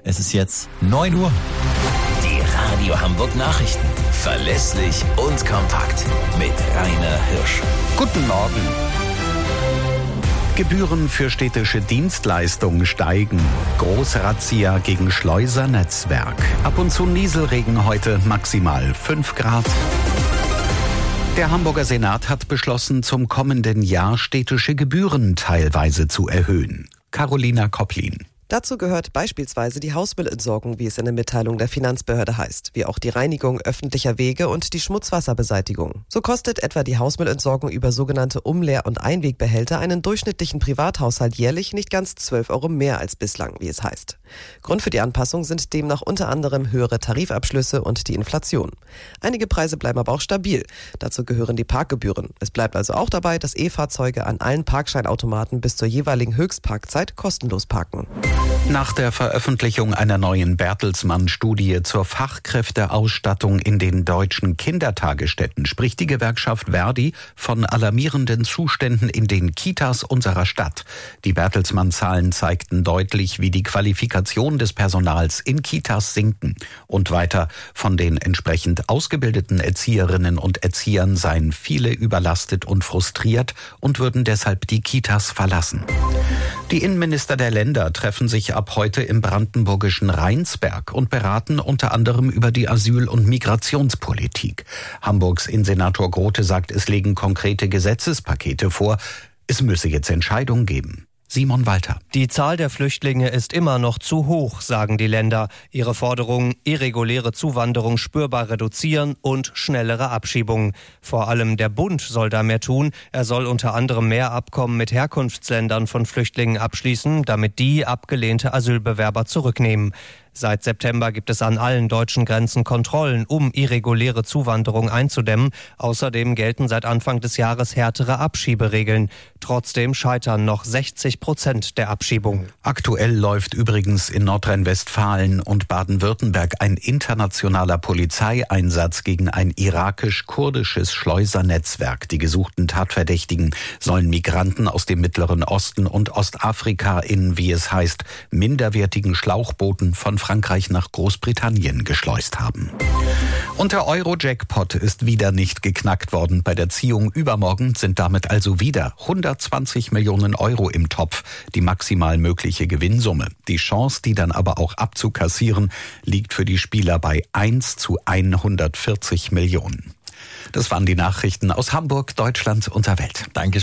Es ist jetzt 9 Uhr. Die Radio Hamburg Nachrichten. Verlässlich und kompakt. Mit Rainer Hirsch. Guten Morgen. Gebühren für städtische Dienstleistungen steigen. Großrazzia gegen Schleusernetzwerk. Ab und zu Nieselregen heute, maximal 5 Grad. Der Hamburger Senat hat beschlossen, zum kommenden Jahr städtische Gebühren teilweise zu erhöhen. Carolina Kopplin. Dazu gehört beispielsweise die Hausmüllentsorgung, wie es in der Mitteilung der Finanzbehörde heißt, wie auch die Reinigung öffentlicher Wege und die Schmutzwasserbeseitigung. So kostet etwa die Hausmüllentsorgung über sogenannte Umleer- und Einwegbehälter einen durchschnittlichen Privathaushalt jährlich nicht ganz 12 € mehr als bislang, wie es heißt. Grund für die Anpassung sind demnach unter anderem höhere Tarifabschlüsse und die Inflation. Einige Preise bleiben aber auch stabil. Dazu gehören die Parkgebühren. Es bleibt also auch dabei, dass E-Fahrzeuge an allen Parkscheinautomaten bis zur jeweiligen Höchstparkzeit kostenlos parken. Nach der Veröffentlichung einer neuen Bertelsmann-Studie zur Fachkräfteausstattung in den deutschen Kindertagesstätten spricht die Gewerkschaft Verdi von alarmierenden Zuständen in den Kitas unserer Stadt. Die Bertelsmann-Zahlen zeigten deutlich, wie die Qualifikation des Personals in Kitas sinken. Und weiter, von den entsprechend ausgebildeten Erzieherinnen und Erziehern seien viele überlastet und frustriert und würden deshalb die Kitas verlassen. Die Innenminister der Länder treffen sich ab heute im brandenburgischen Rheinsberg und beraten unter anderem über die Asyl- und Migrationspolitik. Hamburgs Innensenator Grote sagt, es legen konkrete Gesetzespakete vor. Es müsse jetzt Entscheidungen geben. Simon Walter. Die Zahl der Flüchtlinge ist immer noch zu hoch, sagen die Länder. Ihre Forderungen: irreguläre Zuwanderung spürbar reduzieren und schnellere Abschiebungen. Vor allem der Bund soll da mehr tun. Er soll unter anderem mehr Abkommen mit Herkunftsländern von Flüchtlingen abschließen, damit die abgelehnte Asylbewerber zurücknehmen. Seit September gibt es an allen deutschen Grenzen Kontrollen, um irreguläre Zuwanderung einzudämmen. Außerdem gelten seit Anfang des Jahres härtere Abschieberegeln. Trotzdem scheitern noch 60% der Abschiebungen. Aktuell läuft übrigens in Nordrhein-Westfalen und Baden-Württemberg ein internationaler Polizeieinsatz gegen ein irakisch-kurdisches Schleusernetzwerk. Die gesuchten Tatverdächtigen sollen Migranten aus dem Mittleren Osten und Ostafrika in, wie es heißt, minderwertigen Schlauchbooten von Frankreich nach Großbritannien geschleust haben. Und der Euro-Jackpot ist wieder nicht geknackt worden. Bei der Ziehung übermorgen sind damit also wieder 120 Millionen € im Topf, die maximal mögliche Gewinnsumme. Die Chance, die dann aber auch abzukassieren, liegt für die Spieler bei 1 zu 140 Millionen. Das waren die Nachrichten aus Hamburg, Deutschland und der Welt. Danke.